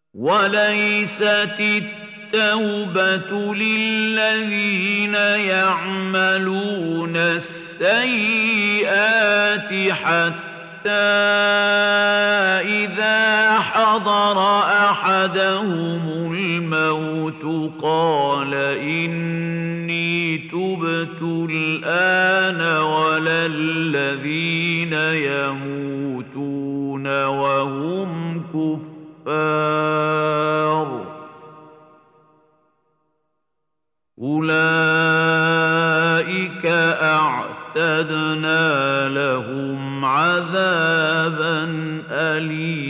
وَلَيْسَتِ التَّوْبَةُ لِلَّذِينَ يَعْمَلُونَ السَّيِّئَاتِ حَتَّىٰ إِذَا حَضَرَ أَحَدَهُمُ الْمَوْتُ قَالَ إِنِّي تُبْتُ الْآنَ وَلَا الَّذِينَ يَمُوتُونَ وَهُمْ كُفَّارٌ أُولَٰئِكَ أَعْتَدْنَا لَهُمْ عَذَابًا أَلِيمًا.